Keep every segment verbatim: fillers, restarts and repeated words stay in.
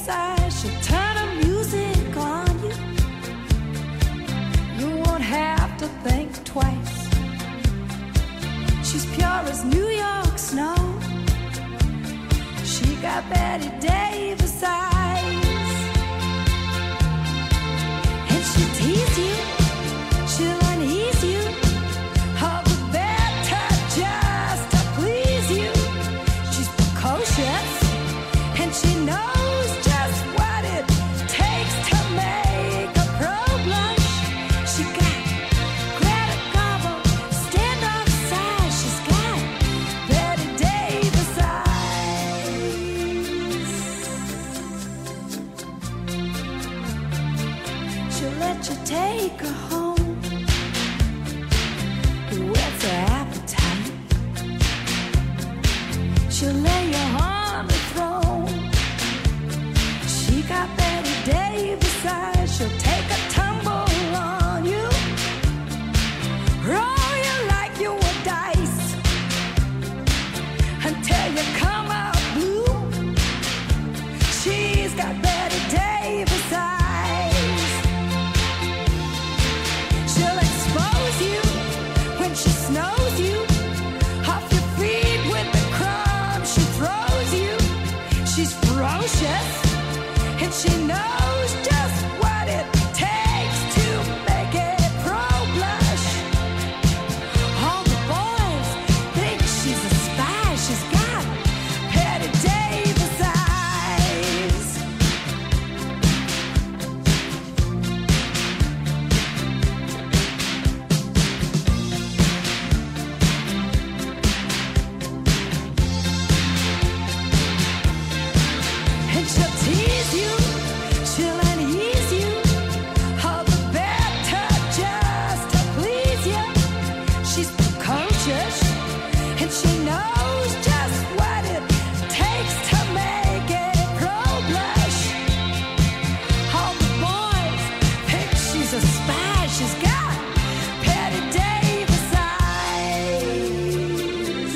beside, she'll turn the music on you. You won't have to think twice. She's pure as New York snow. She got Betty Davis eyes. And she'll tease you, she'll unease you, all the better just to please you. She's precocious, and she knows just what it takes to make a pro blush. She got Greta Garbo, stand off side. She's got Betty Davis eyes. She'll let you take her home. Whet's her appetite? She'll lay you on the throne. She got Betty Davis eyes. She'll take a tumble on you, roll you like you were dice, until you come out blue. She's got Betty Davis eyes. She'll expose you when she snows you, off your feet with the crumbs she throws you. She's ferocious, and she knows just what it takes to make it pro blush. All the boys think she's a spy. She's got Betty Davis eyes. And she'll tease you, she'll unease you, all the better just to please you. She's precocious, and she knows just what it takes to make it pro blush. All the boys think she's a spy. She's got Betty Davis eyes.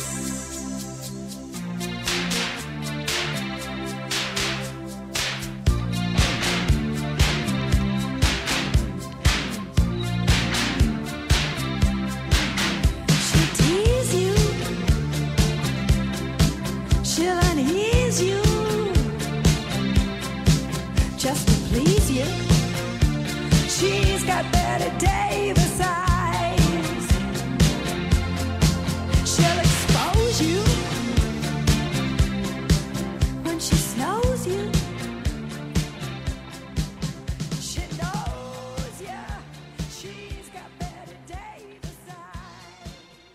She'll tease you, she'll unease you, just to please you. She's got Betty Davis eyes. She'll expose you when she snows you. She knows ya. She's got Betty Davis eyes.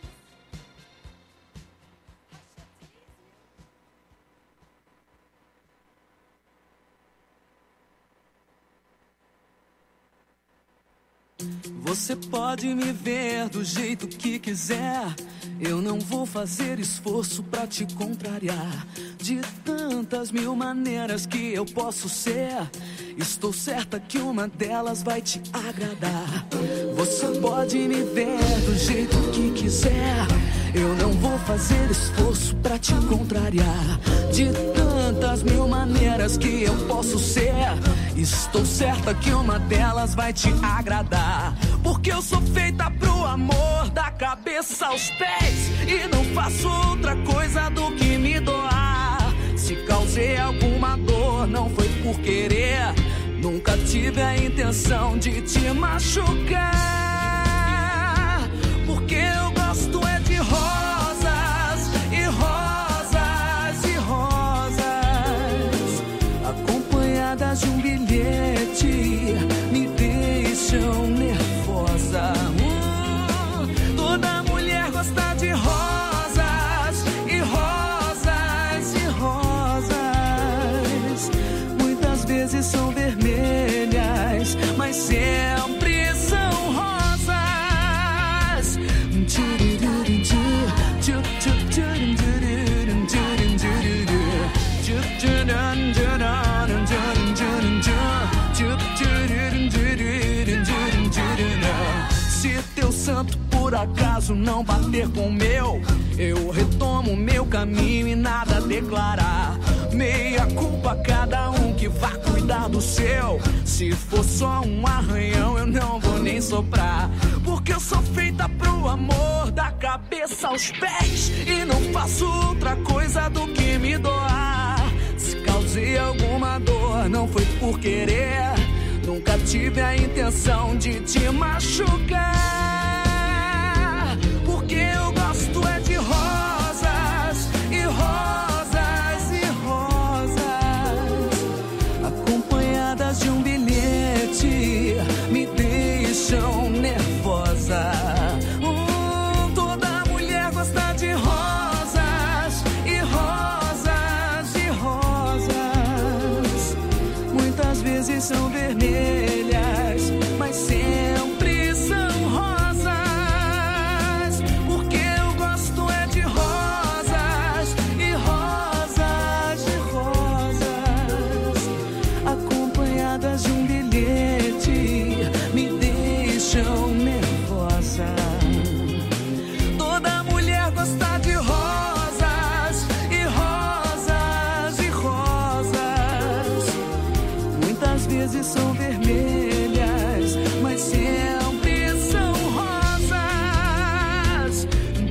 Você pode me ver do jeito que quiser. Eu não vou fazer esforço pra te contrariar. De tantas mil maneiras que eu posso ser, estou certa que uma delas vai te agradar. Você pode me ver do jeito que quiser. Eu não vou fazer esforço pra te contrariar. De tantas mil maneiras que eu posso ser, estou certa que uma delas vai te agradar. Porque eu sou feita pro amor, da cabeça aos pés, e não faço outra coisa do que me doar. Se causei alguma dor, não foi por querer. Nunca tive a intenção de te machucar. Porque eu gosto é de rosas, e rosas, e rosas, acompanhadas de um bilhete, me deixam nervosa. Hum, toda mulher gosta de rosas, e rosas, e rosas. Muitas vezes são vermelhas, mas sempre são rosas. Se teu santo por acaso não bater com o meu, eu retomo meu caminho e nada a declarar. Meia culpa cada um vá cuidar do seu. Se for só um arranhão, eu não vou nem soprar, porque eu sou feita pro amor, da cabeça aos pés, e não faço outra coisa do que me doar. Se causei alguma dor, não foi por querer, nunca tive a intenção de te machucar, porque eu gosto é de rosas e rosas e rosas, acompanhadas de um bilhete, me deixam nervosa. Hum, toda mulher gosta de rosas e rosas e rosas, muitas vezes são vermelhas, mas sempre são rosas, porque eu gosto é de rosas e rosas e rosas, acompanhadas de um bilhete, me deixam nervosa. Toda mulher gosta de rosas e rosas e rosas, muitas vezes são vermelhas, mas sempre são rosas.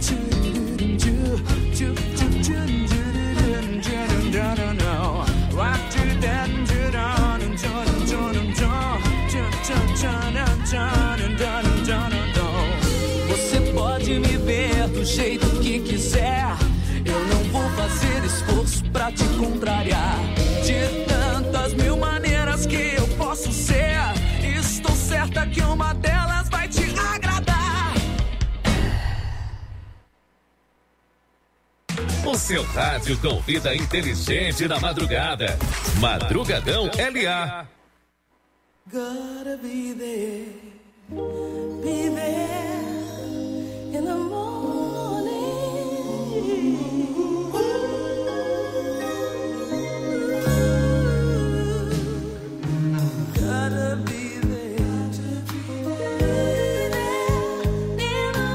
Você pode me ver do jeito que quiser, eu não vou fazer esforço pra te contrariar. De tantas mil maneiras que eu posso ser, estou certa que uma delas vai te agradar. O seu rádio com vida inteligente na madrugada. Madrugadão L A. Gotta be there, be there in the morning. Gotta be there, be there in the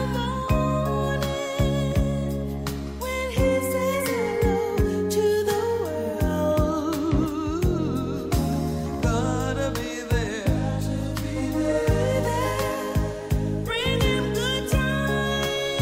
morning when he says hello to the world. Gotta be there, be there, bring him good times.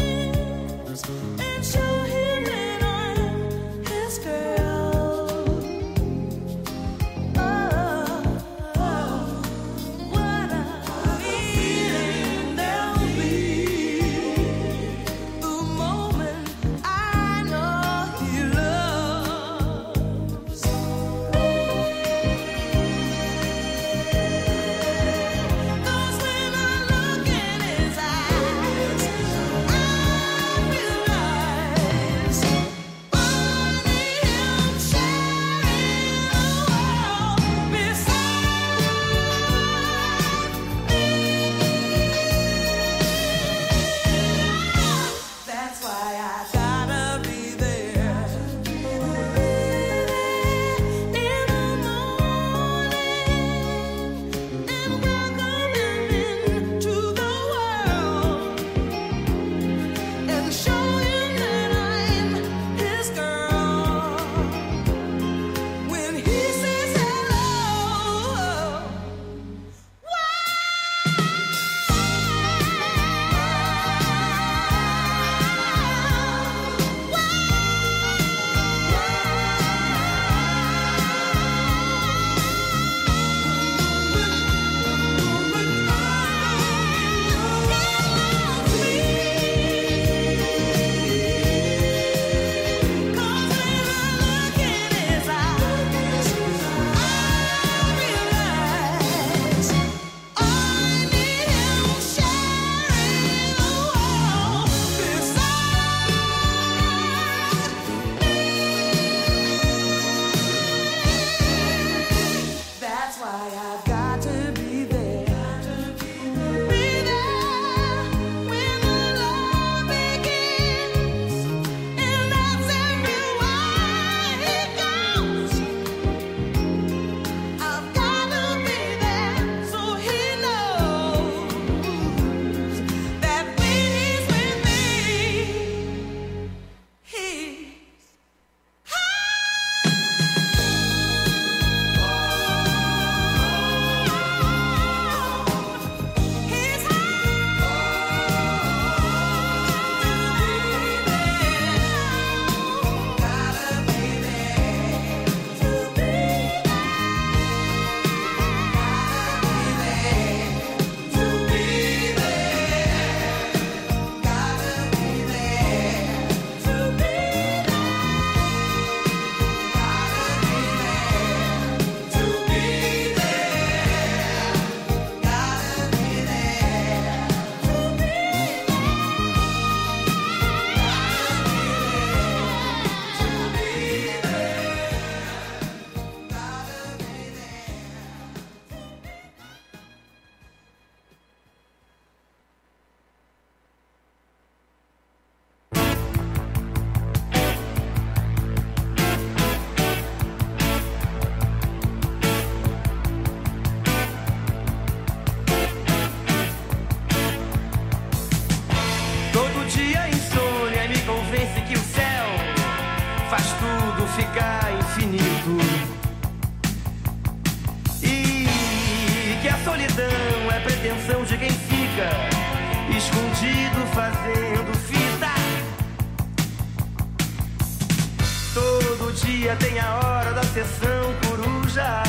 ficar infinito. E que a solidão é pretensão de quem fica escondido fazendo fita. Todo dia tem a hora da sessão coruja.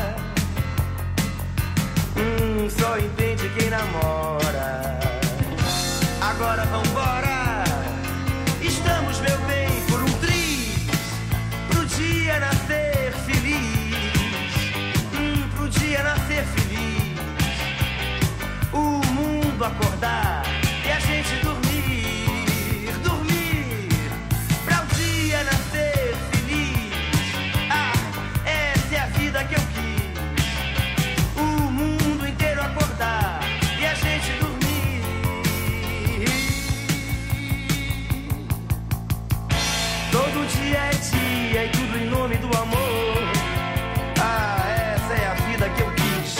Hum, só entende quem namora. Agora vambora. Estamos, meu bem, por um triz, pro dia nascer feliz. Hum, pro dia nascer feliz. O mundo acordar e a gente dormir, dormir, pra o dia nascer feliz. Ah, essa é a vida que eu quis. O mundo inteiro acordar e a gente dormir. Todo dia é dia e tudo em nome do amor. Ah, essa é a vida que eu quis.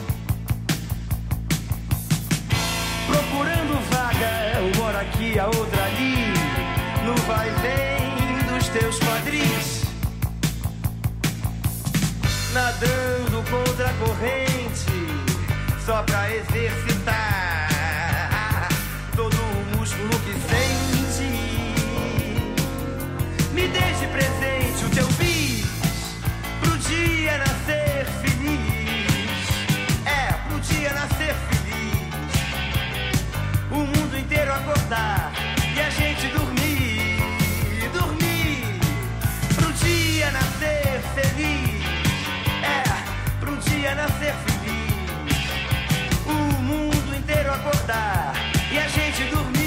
Procurando vaga, uma hora aqui, a outra ali, no vai e vem dos teus quadris. Nadando contra a corrente, só pra exercitar todo o músculo que sente. Me deixe presente o teu bis, pro dia nascer feliz. É, pro dia nascer feliz. O mundo inteiro acordar e a gente dormir, dormir, pro dia nascer feliz. É, pro dia nascer feliz. O mundo inteiro acordar e a gente dormir.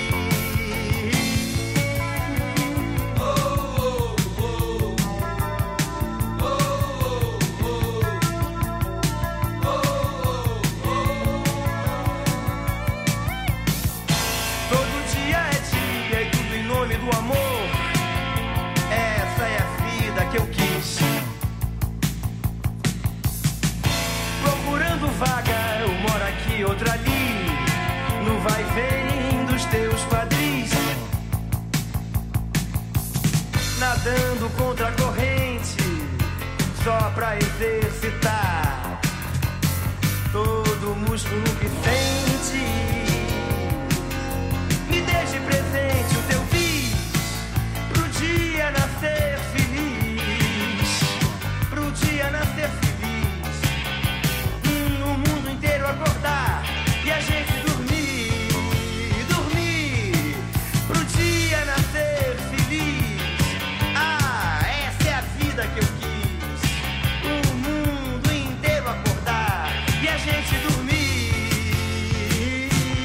Do amor, essa é a vida que eu quis. Procurando vaga, eu moro aqui, outra ali, no vai e vem dos teus quadris. Nadando contra a corrente, só pra exercitar todo o músculo que sente. Me deixe presente o teu bis, pro dia nascer feliz, pro dia nascer feliz. Hum, o mundo inteiro acordar e a gente dormir, dormir, pro dia nascer feliz. Ah, essa é a vida que eu quis. O mundo inteiro acordar e a gente dormir.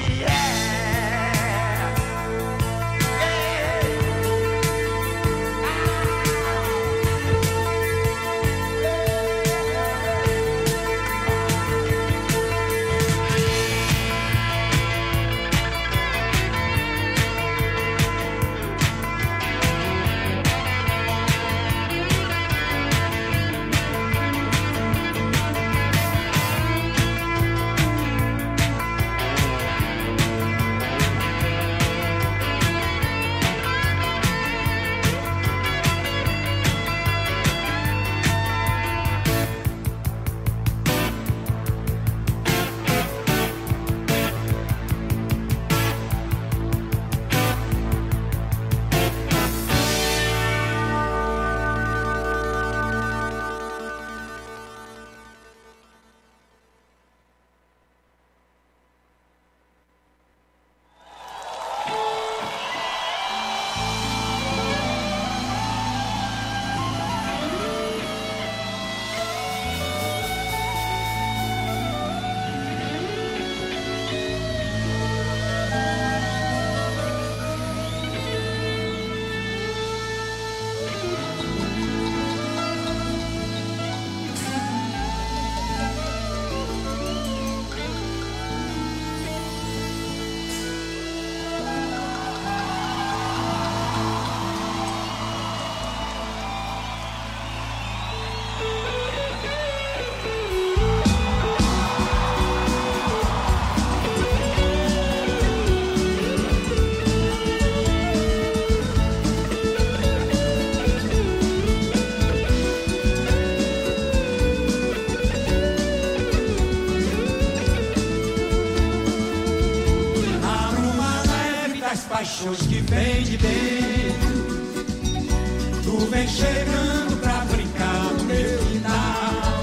paixões que vem de dentro. Tu vem chegando pra brincar no meu quintal.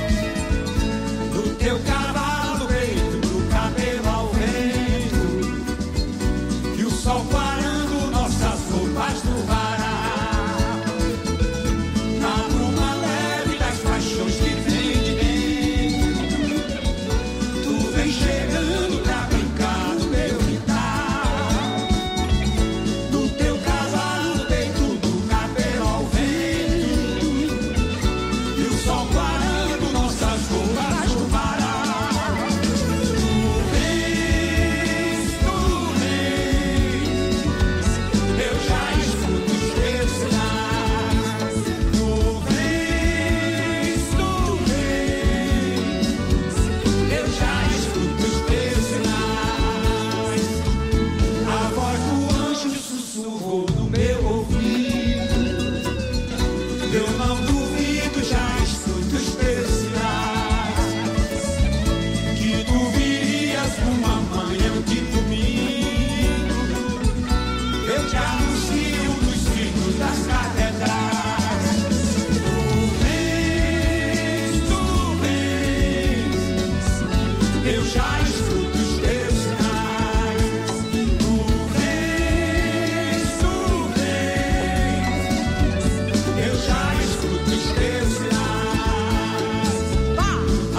No teu cavalo feito do cabelo ao vento, e o sol parando nossas roupas no varal. Na bruma leve das paixões que vem de dentro, tu vem chegando pra brincar no meu quintal. No teu cavalo feito do cabelo ao vento, e o sol parando nossas roupas no varal. Tu vens, tu vens, eu já escuto os teus sinais. Tu vens, tu vens, eu já escuto os teus sinais. A voz do anjo sussurrou no meu ouvido. Eu não duvido, já escuto os teus sinais. Que tu virias numa manhã de domingo. Eu te anuncio nos sinos das catedrais. Tu vens, tu vens, eu já escuto os teus sinais. Tu vens, tu vens, eu já escuto os teus sinais. Ah, ah,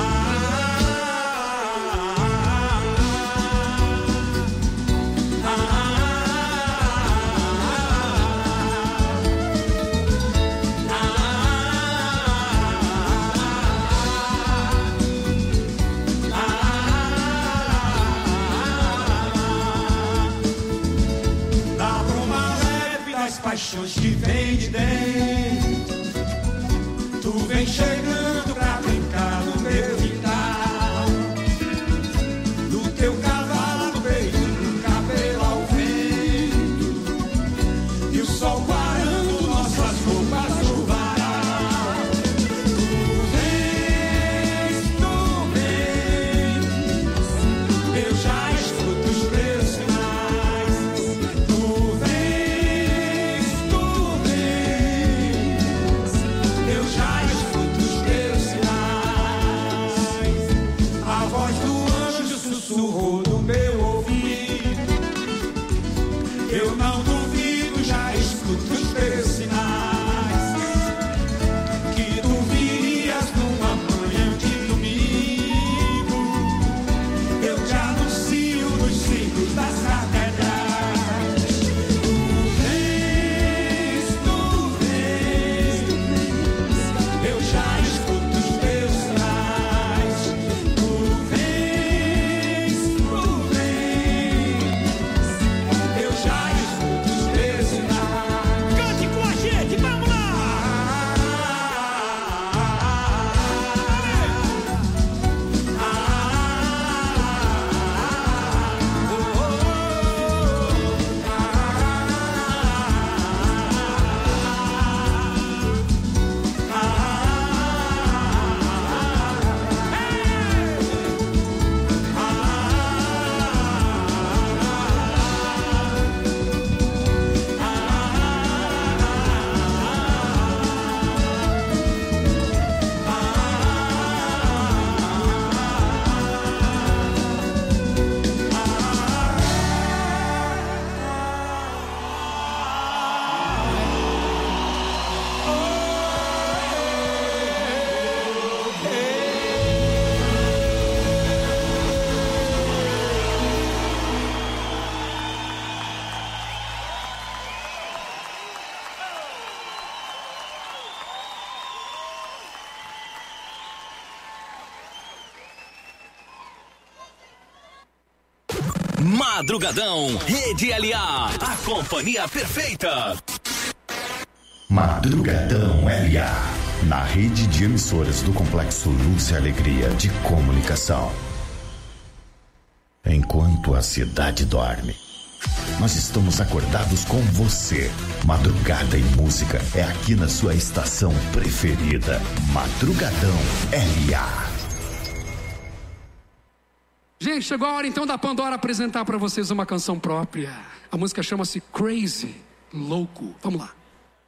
ah, da bruma leve das paixões que vem de dentro, tu vem chegando pra brincar no meu quintal. No teu cavalo feito do cabelo ao vento, e o sol parando nossas roupas no varal. Tu vens, tu vens, eu já escuto os teus sinais. Tu vens, tu vens, eu já escuto os teus sinais. A voz do anjo sussurrou no meu ouvido. Eu não duvido, já escuto os teus sinais. Que tu virias numa manhã de domingo. Eu te anuncio nos sinos das catedrais. Tu vens, tu vens, eu já escuto os teus sinais. Tu vens, tu vens, eu já escuto os teus sinais. Cante com a gente, vamos lá! Madrugadão, Rede L A, a companhia perfeita. Madrugadão L A, na rede de emissoras do Complexo Luz e Alegria de Comunicação. Enquanto a cidade dorme, nós estamos acordados com você. Madrugada e música é aqui na sua estação preferida. Madrugadão L A. Gente, Gente, chegou a hora então da Pandora apresentar para vocês uma canção própria. A música chama-se Crazy, Louco. Vamos lá.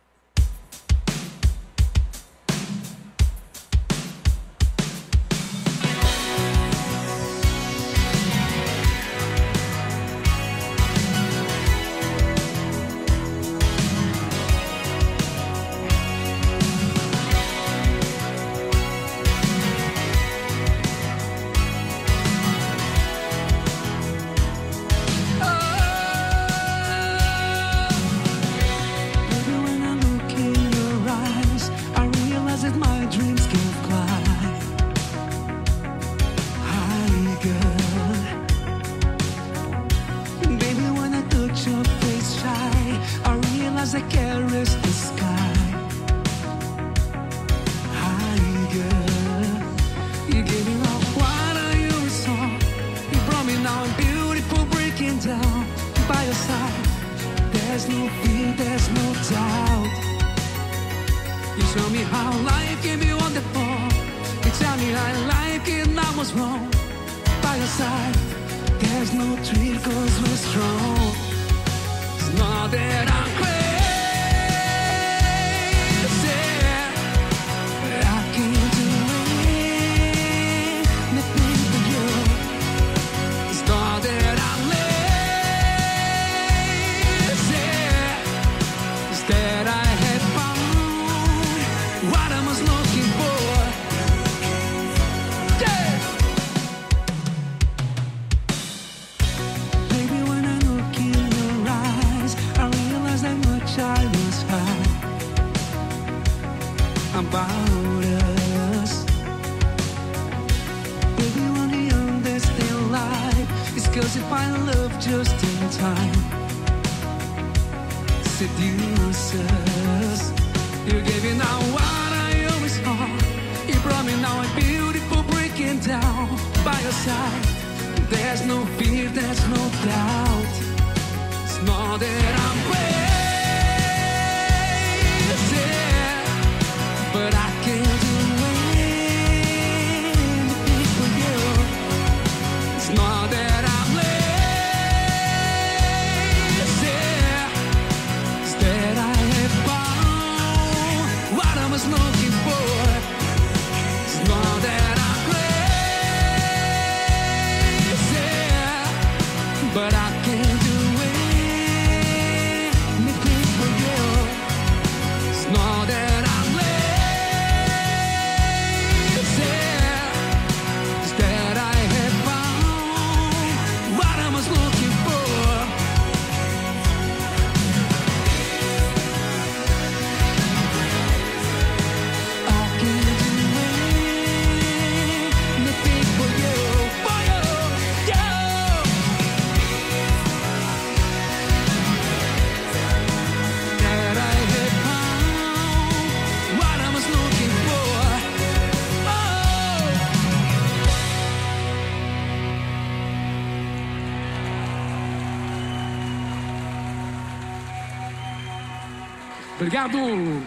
Obrigado,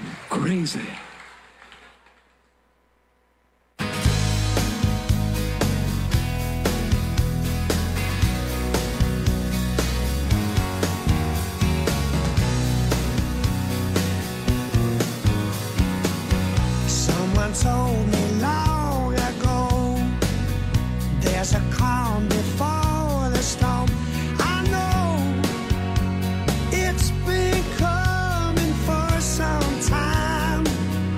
Crazy. Someone told me long ago, there's a calm before the storm. I know it's been some time.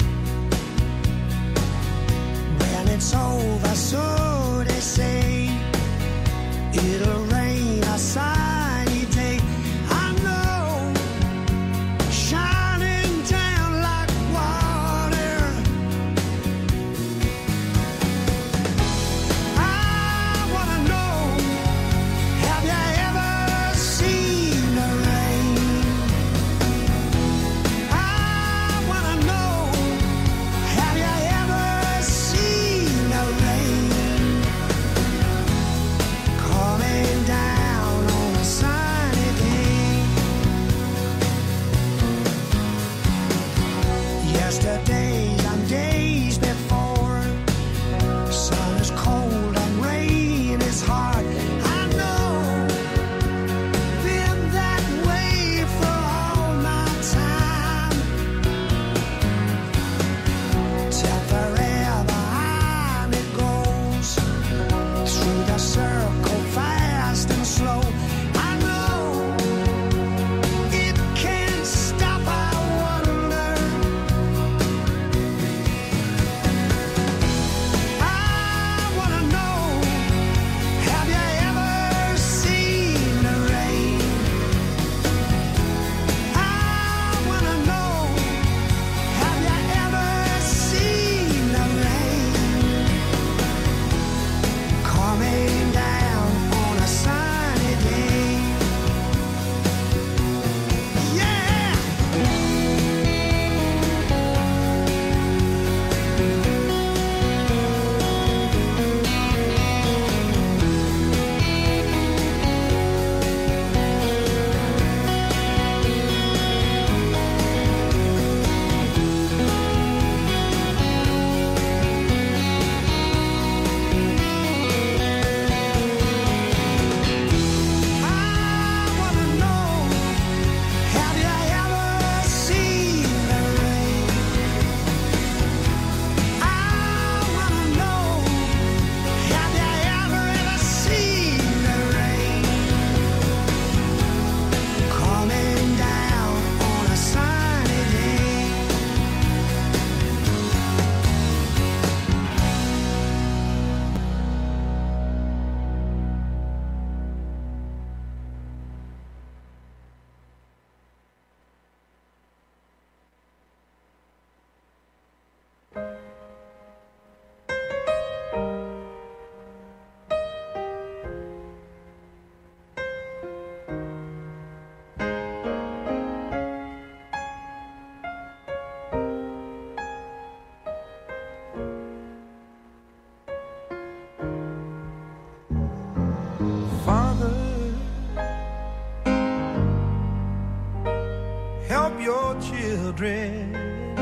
help your children,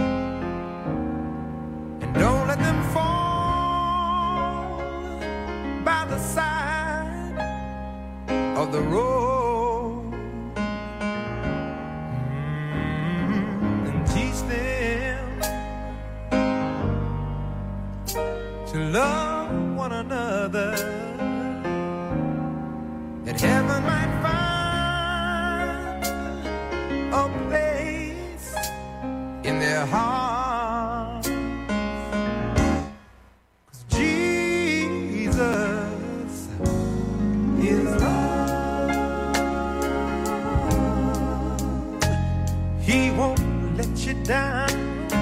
and don't let them fall by the side of the road. Mm, and teach them to love one another, that heaven might find a place in their hearts. 'Cause Jesus is love. He won't let you down,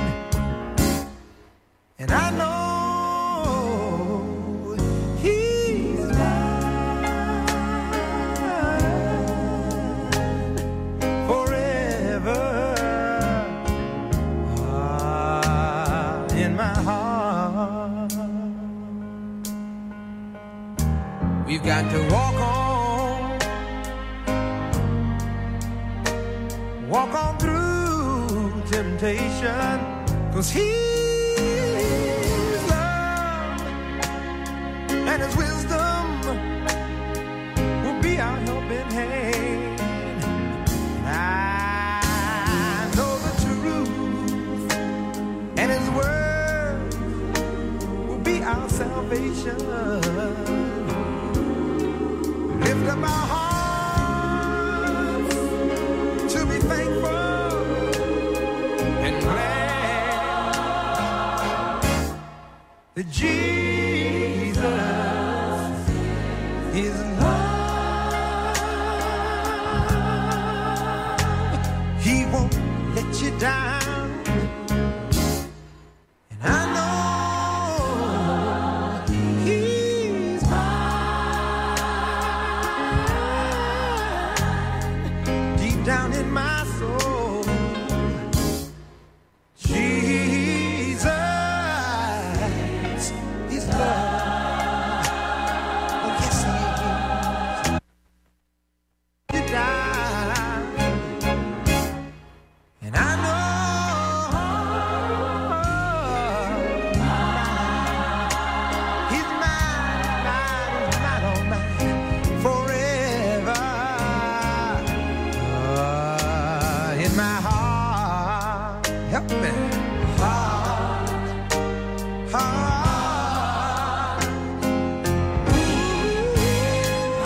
and I know we've got to walk on, walk on through temptation, 'cause His love and His wisdom will be our helping hand. I know the truth, and His word will be our salvation. Lift up our hearts to be thankful and glad that Jesus is love. He won't let you down, and I know He's down in my soul. Jesus is love. Oh, yes, He is. You die, and I know He's mine, mine, mine, oh mine, forever. In my heart, help me, heart, heart. Ooh,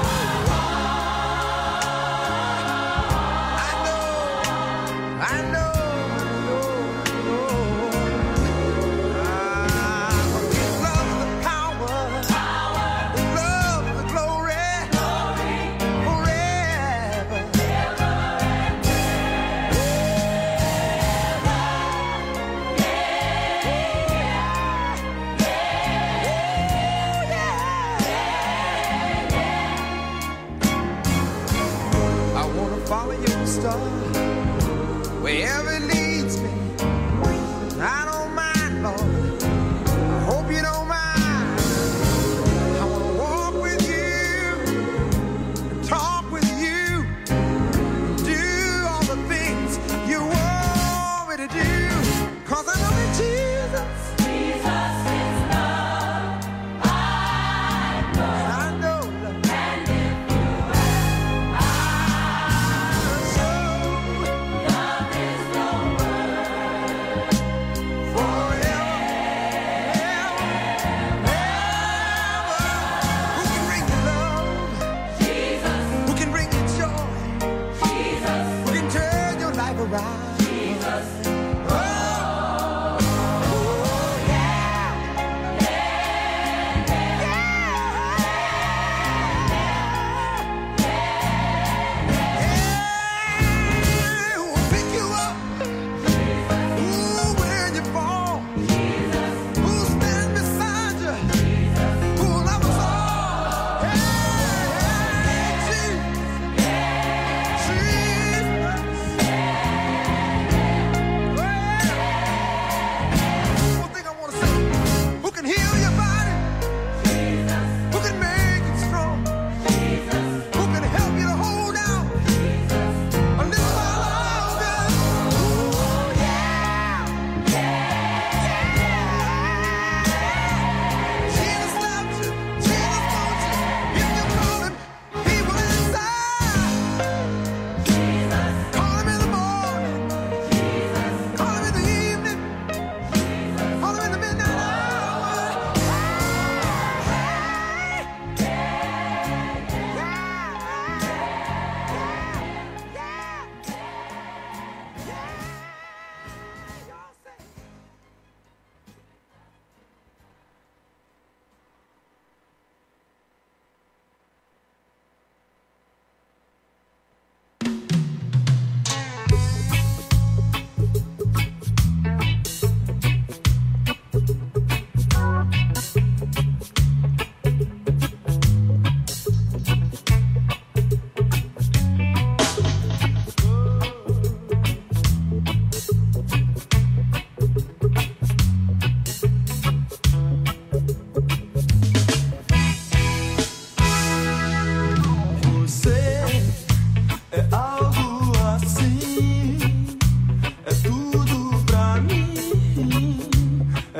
I know, I know, I know, ah, His love is the power, His love is the glory, forever. Follow your star wherever it leads me. I don't mind, Lord. I hope you don't mind. I want to walk with you, talk with you, do all the things you want me to do. 'Cause I know that Jesus, Jesus is love. I know, and I know love. And if you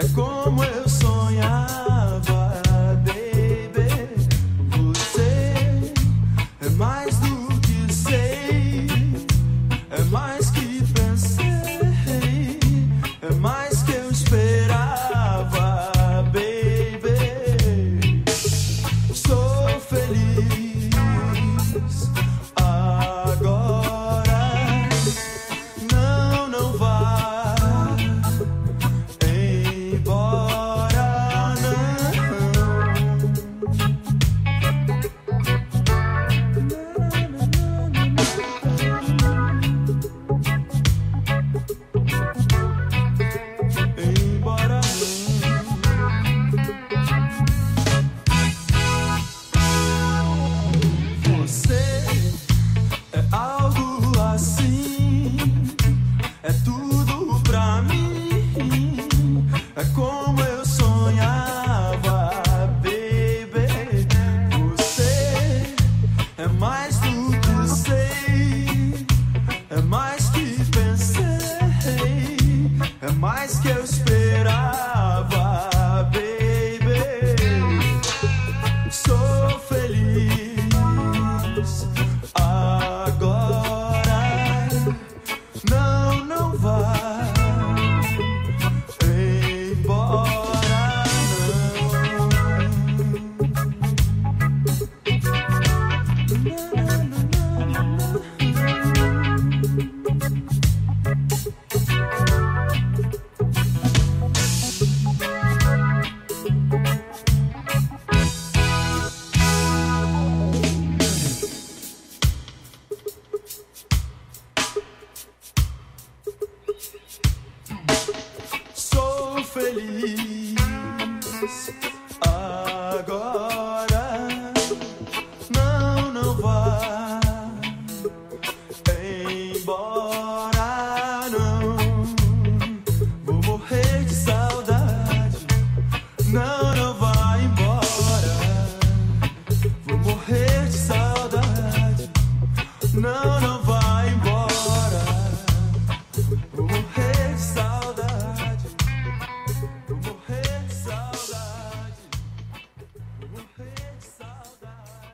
como eu sonhava, baby. Você é mais do que sei, é mais que pensei, é mais que eu esperava, baby. Sou feliz agora. Não, não vá embora, embora não. Você é algo assim, é tudo pra mim, é como eu sonhava, baby. Você é mais do que sei, é mais que pensei, é mais que eu esperava, baby. Sou feliz agora. Não, não vá embora, sou feliz agora. Não, não vá embora, não. Vou morrer de saudade. Não, não vá embora. Vou morrer de saudade. Não, não vá embora. Vou morrer de saudade. Vou morrer de saudade. Vou morrer de saudade.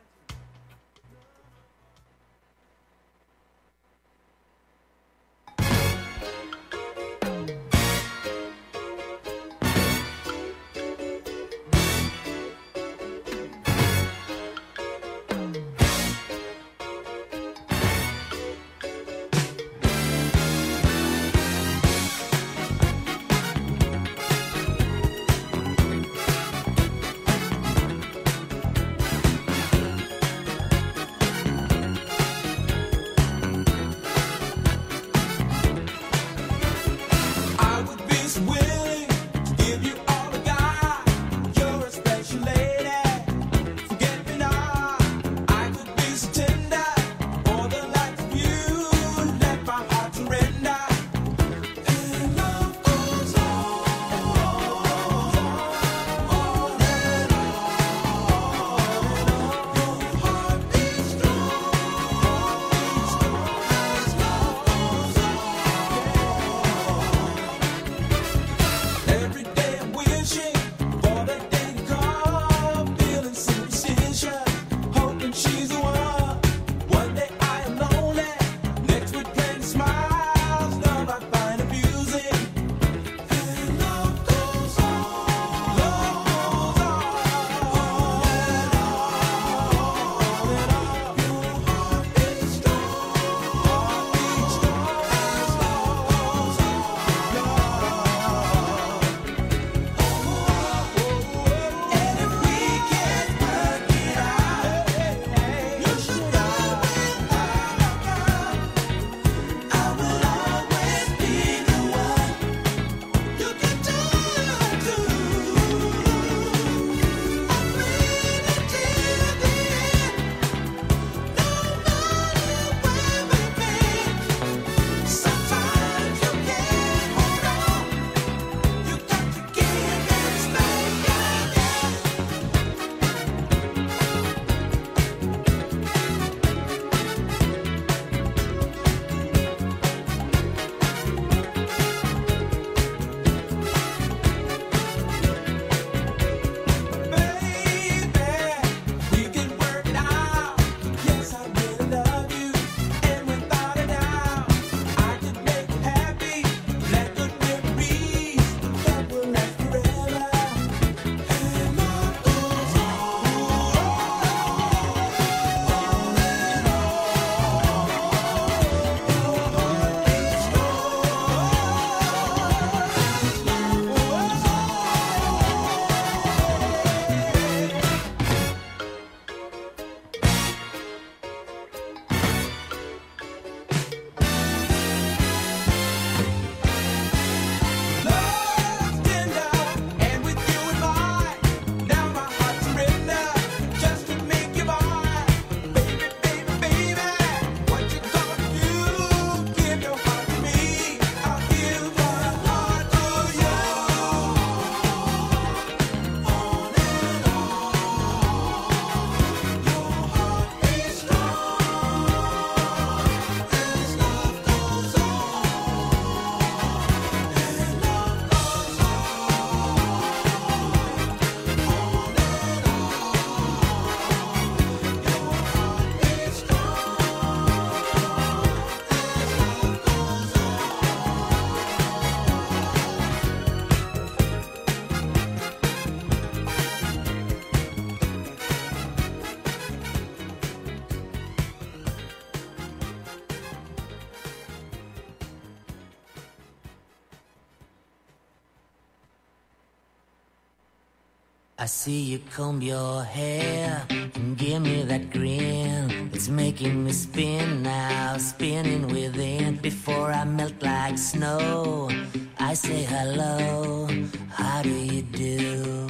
I see you comb your hair and give me that grin. It's making me spin now, spinning within. Before I melt like snow, I say hello, how do you do?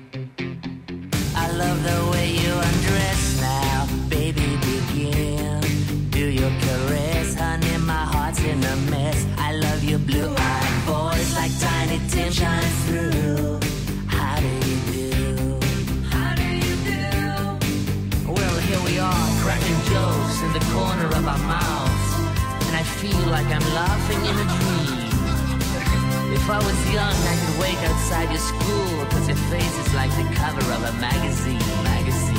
I love the way you undress now, baby, begin. Do your caress, honey, my heart's in a mess. I love your blue-eyed voice like Tiny Tim shines through. How do you do? How do you do? Well, here we are, cracking jokes in the corner of our mouths, and I feel like I'm laughing in a dream. If I was young, I could wait outside your school, cause your face is like the cover of a magazine, magazine.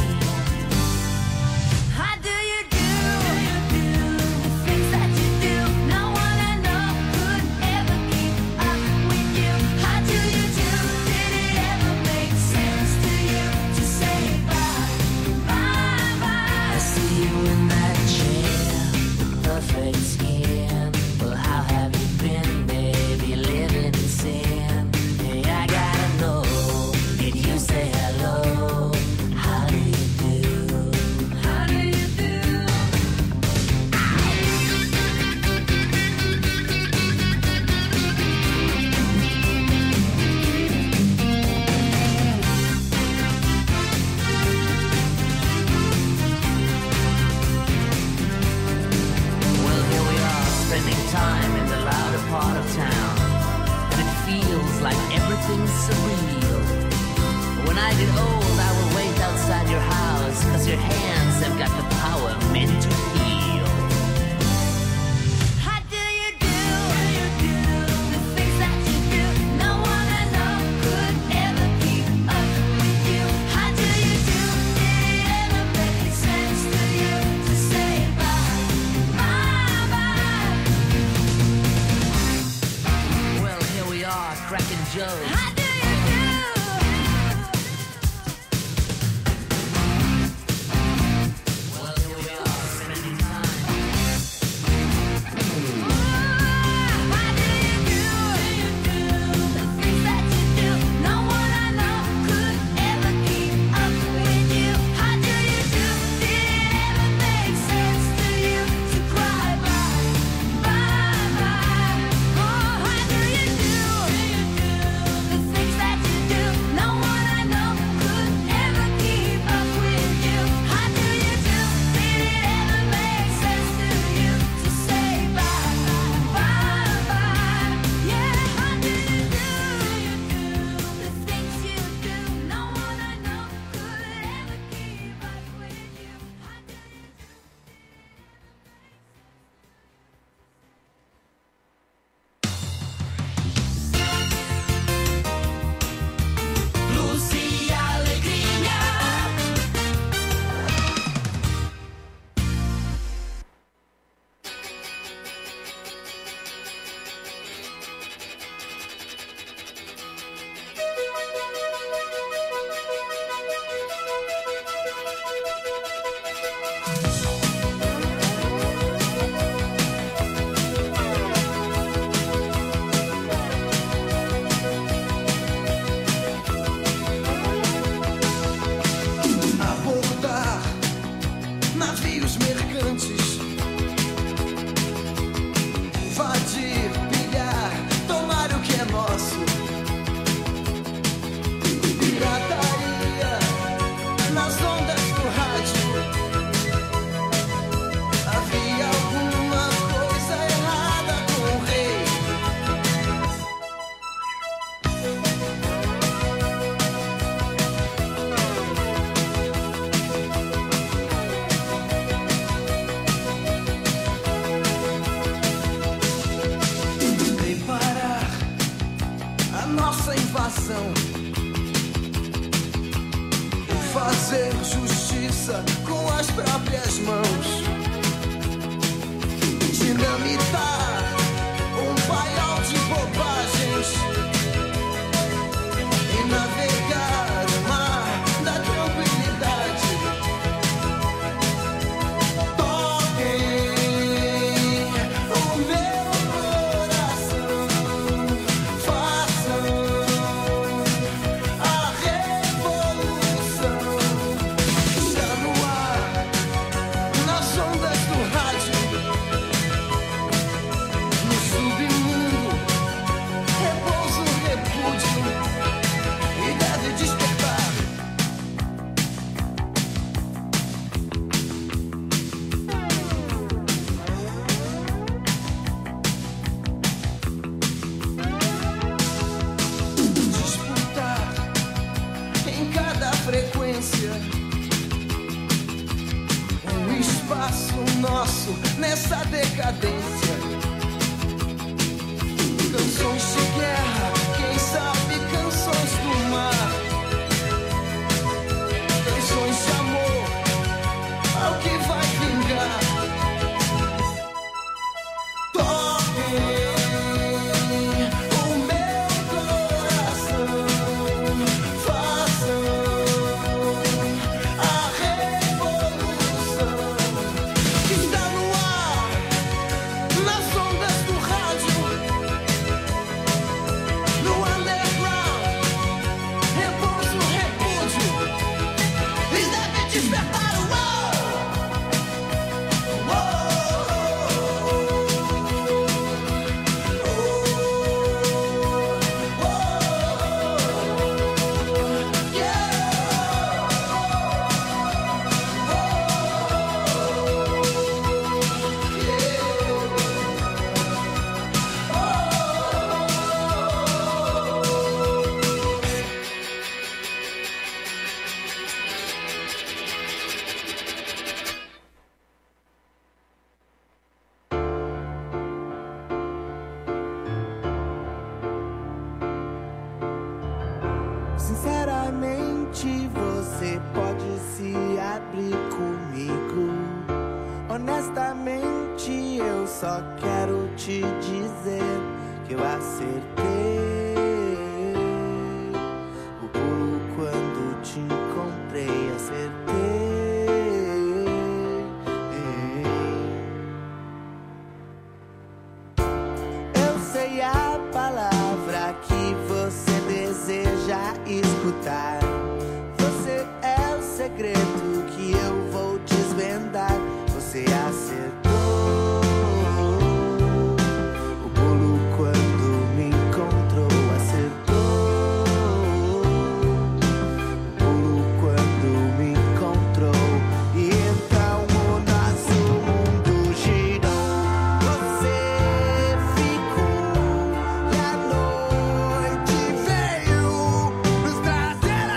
How do you do? The things that you do, no one I know could ever keep up with you. How do you do? Did it ever make sense to you to say bye, bye, bye? I see you in that chair, the perfect skin. Well, how have you been, baby, living in sin? Hey, I gotta know, did you say hello? How do you do? How do you do? Well, here we are, spending time in the louder part of town, and it feels like everything's surreal. When I get old, I will wait outside your house, cause your hands have got the power meant to heal. How do you do? The things that you do, no one I know could ever keep up with you. How do you do? Did it ever make sense to you to say bye, bye, bye? Well, here we are, cracking jokes. How do you do? Well, here we are, spending time. How do you do? The things that you do, no one I know could ever keep up with you. How do you do? Did it ever make sense to you to cry bye, bye, bye? Oh, how do you do? The things that you do, no one I know could ever keep up with you. How do you do? Did it ever make sense to you to say bye, bye, bye? Yeah, how do you do? The things you do, no one I know could ever keep up with you. How do you do? Luz e alegria. Abordar navios mercantes, invadir, pilhar, tomar o que é nosso. Pirataria nas ondas do rádio. Havia alguma coisa errada com o rei. Preparar a nossa invasão, fazer justiça com as próprias mãos, dinamitar um paiol de bobagens e navegar o mar da tranquilidade. Toquem o meu coração, façam a revolução. nessa decadência. Canções de guerra, quem sabe canções do mar. Canções de amor, ao que vai vingar. Toquem o meu coração, façam a revolução que está no ar, nas ondas do rádio, no underground, repouso, repúdio, eles devem despertar o ar. Sinceramente, você pode se abrir comigo. Honestamente, eu só quero te dizer que eu acertei o pulo quando te encontrei. Acertei. Eu sei a palavra que você deseja escutar. Você é o segredo que eu vou desvendar. Você acertou o pulo quando me encontrou. Acertou o pulo quando me encontrou. E então o nosso mundo girou. Você ficou e a noite veio nos trazer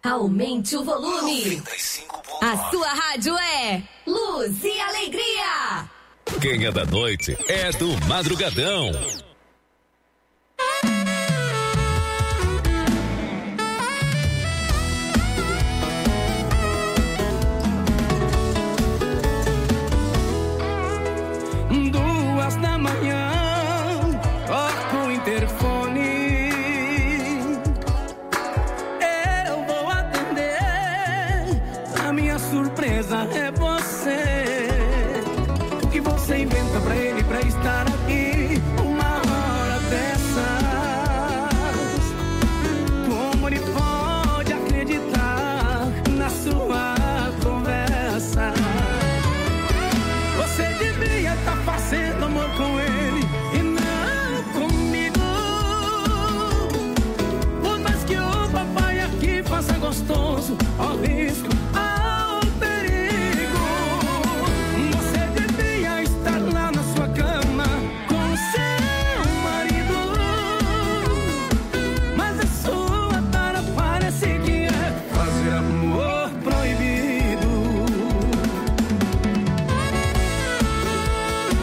Aumente o volume. A sua rádio é Luz e Alegria. Quem é da noite é do Madrugadão. Duas da manhã, toco o interfone. Eu vou atender. A minha surpresa é você. O que você inventa pra ele pra estar